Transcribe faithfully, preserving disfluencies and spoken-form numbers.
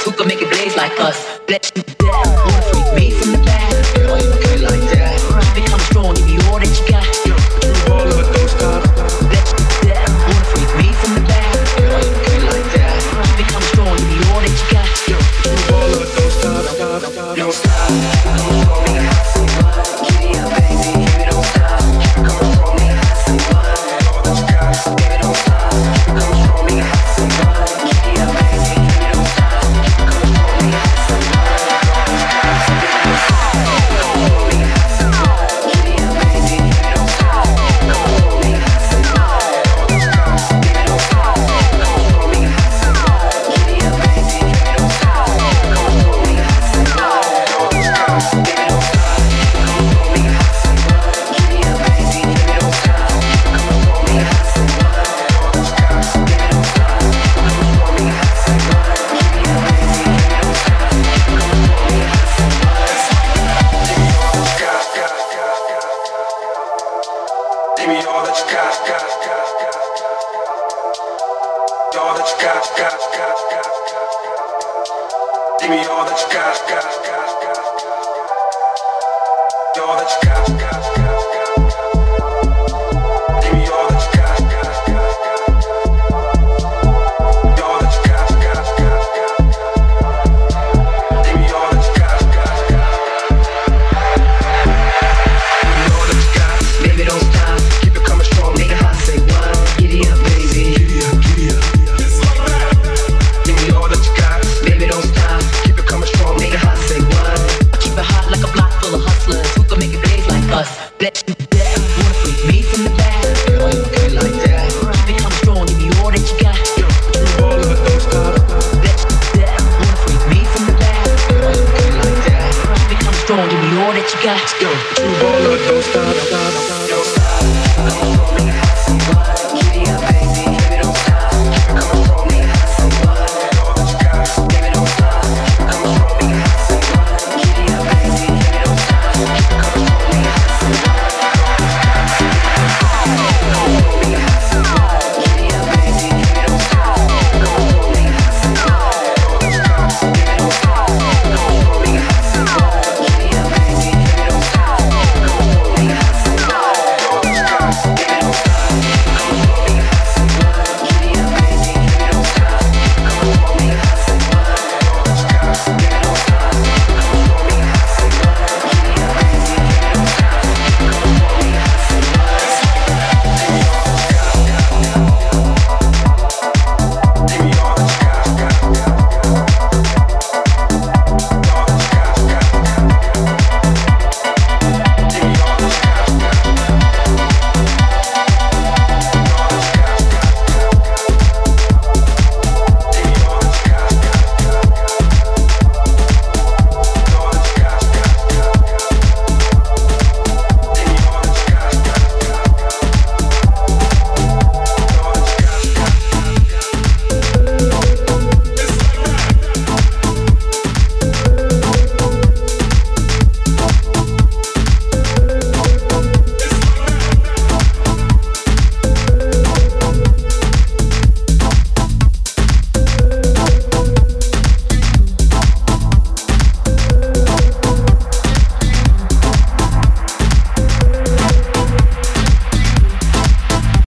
Who can make it blaze like us? Bless you to death. Wanna freak me from the back? Girl, you look like that. Become strong, give me all that you got. True baller, don't stop. Bless you to death. Wanna freak me from the back? Girl, you look like that. Become strong, give me all that you got. True baller, don't stop, stop, stop, don't stop. Come show me how to run. Giddy up, baby, baby, don't stop. Come show me how to run. All that you got, baby, don't stop. Come show me how to run. Giddy up, baby, baby, don't stop. Come show me how to run. All that you got, baby, don't stop. Come show me how to run. Giddy up, baby, baby, don't stop. Come show me how to run. All that you got, baby, don't stop. Come show me how to run. Giddy up, baby, baby, don't stop. Come show me how to run. All that you got, baby, don't stop. Come show me how to run. Giddy up, baby, baby, don't stop. Come show me how to run. All that you got, baby, don't stop. Come show me how to run. Giddy up, baby, baby, don't stop. Come show me how to run. Give me all that you got, got, got, got, got. All that you got, got, got, got, got. Give me all that you got, got, got, got, got. All that you got, got, got, got. Give me all that you got, got, got, got. All that you got, got, got, got. Give me all that you got, got, got. Give me all that you got, baby, don't stop. Keep it coming strong, make it hot, say what? Giddy up, baby. Giddy up, giddy up. Give me all that you got, baby, don't stop. Keep it coming strong, make it hot, say what? Keep it hot like a block full of hustlers. Who can make it blaze like us? Bless you to death. Wanna freak me from the back? Girl, you look like that. Become strong, give me all that you got. True baller, don't stop. Bless you to death. Wanna freak me from the back? Girl, you look like that. Become strong, give me all that you got. Yo, true baller, don't stop, stop, stop.